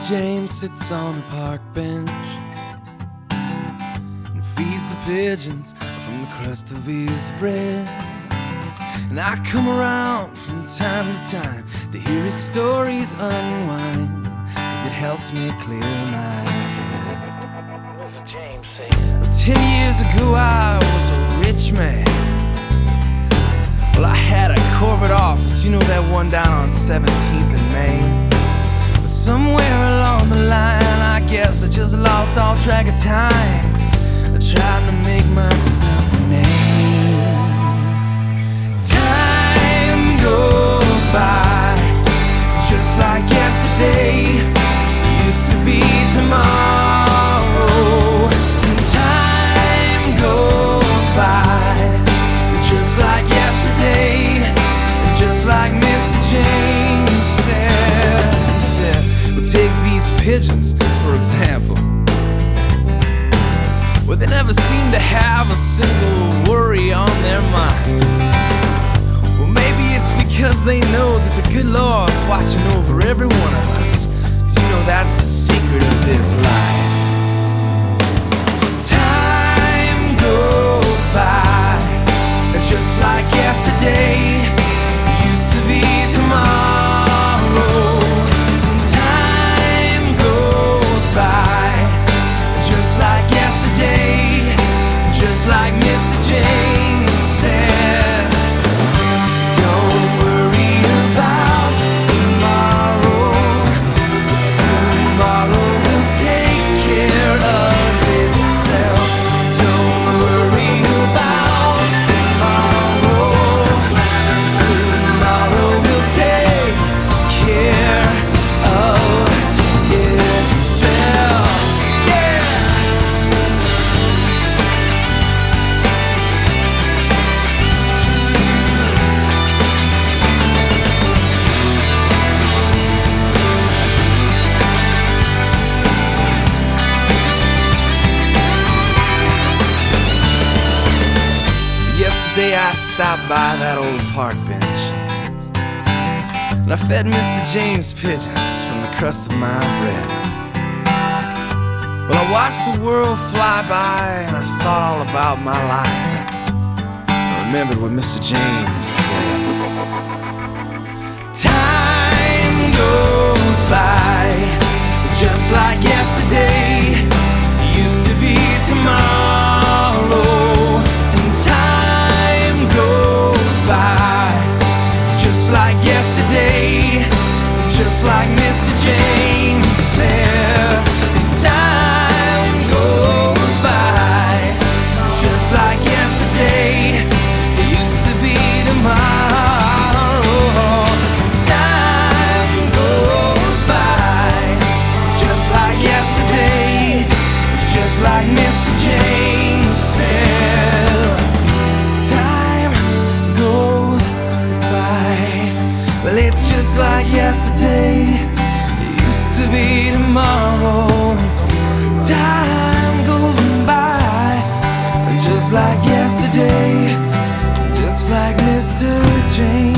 James sits on the park bench and feeds the pigeons from the crust of his bread. And I come around from time to time to hear his stories unwind, 'cause it helps me clear my head. Mr. James say, Well, 10 years ago I was a rich man. Well, I had a corporate office, you know that one down on 17th and Main. But somewhere along the line, I guess I just lost all track of time, trying to make myself a name. Time goes by just like yesterday, used to be tomorrow. Time goes by just like yesterday, just like Mr. James said. We'll take these pigeons, for example. Well, they never seem to have a single worry on their mind. Well, maybe it's because they know that the good Lord's watching over every one of us, 'cause you know that's the secret of this life. Time goes by just like yesterday, used to be tomorrow. Time goes by just like yesterday, just like Mr. James said. Don't worry about tomorrow, tomorrow will take care of itself. Don't worry about tomorrow, tomorrow will take care of itself. Yeah. Yesterday I stopped by that old park bench, and I fed Mr. James pigeons from the crust of my bread. Well, I watched the world fly by, and I thought all about my life. I remembered what Mr. James said. Time goes by just like yesterday, used to be tomorrow. And time goes by just like yesterday, just like Mr. James said. And time goes by just like yesterday, it used to be tomorrow. Time goes by, it's just like yesterday, it's just like Mr. James said. Time goes by, well, it's just like yesterday, it used to be tomorrow. Time goes by, just like yesterday, just like Mr. James.